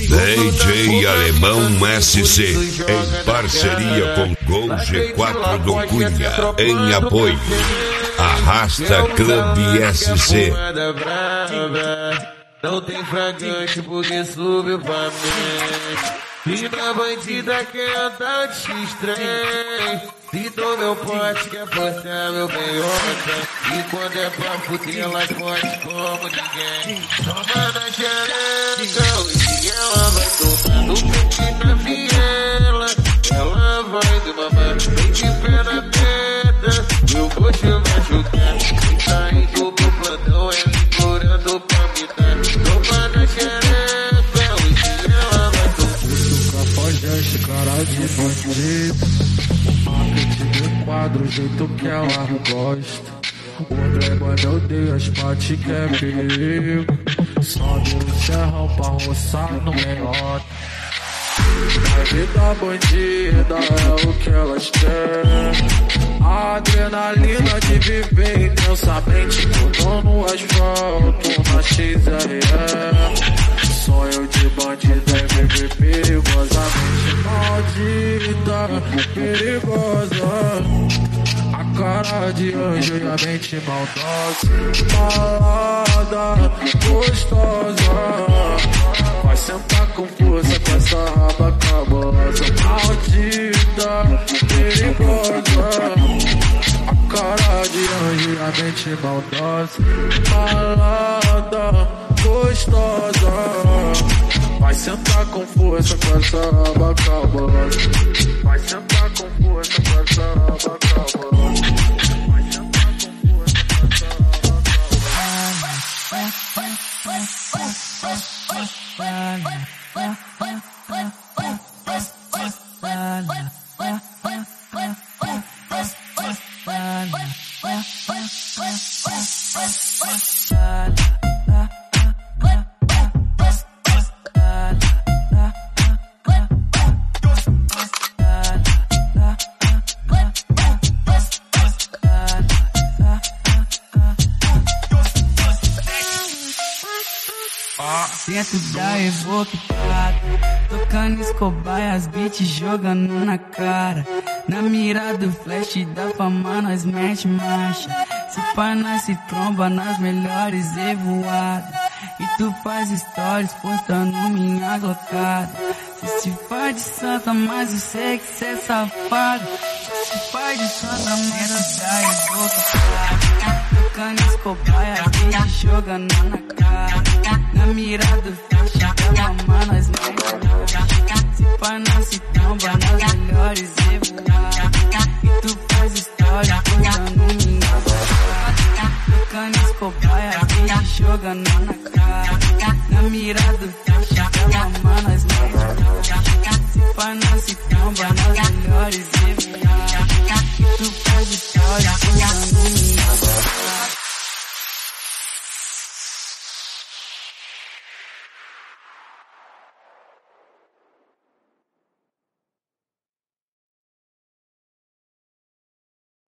DJ Alemão SC, em parceria com Gol G4 do Cunha, em apoio. Arrasta Club SC. Não tem fragante porque subiu pra mim. Vida bandida quer andar de X-Trem. Pintou meu pote, quer forçar meu beiota. E quando é pra fuder, ela pode como ninguém. Toma na xereca, hoje ela vai tomar no peito na viela. Ela vai do mamar, vem de pé na pedra. Eu vou te machucar. Quem tá indo pro plantão é implorando pra me dar. Toma na xereca, hoje ela vai tomar. Capojeste, cara de bandido. Quadro, o jeito que ela gosta. O dragão eu dei as partes que é perigo. Sobe o serrão pra roçar no melhor. A vida bandida é o que elas querem. A adrenalina de viver intensamente. Mudou no asfalto, na XRE. Sonho de bandida é viver perigosamente. Maldita, perigosa. A cara de anjo e a mente maldosa. Malada, gostosa. Vai sentar com força com essa raba cabulosa. Maldita, perigosa. A cara de anjo e a mente maldosa. Malada, gostosa. Vai sentar com força com essa raba cabulosa. Vai sentar com força com essa raba cabulosa. Vai sentar com força com essa Dentro da evocada, tocando Escobar e as beats jogando na cara. Na mira do flash da fama nós mete marcha. Se pá nós se tromba nas melhores evoadas. E tu faz stories postando minha glocada. Cê se faz de santa, mas eu sei que cê é safado. Cê se faz de santa, mas da evocada. Tocando Escobar e as beats jogando na cara. Na mira do flash da fama nós mete marcha. Se pá nós se tromba nas melhores evoadas. E tu faz stories postando minha glocada. Tocando Escobar e as beats jogando na cara. Na mira do flash da fama nós mete marcha. Se pá nós se tromba nas melhores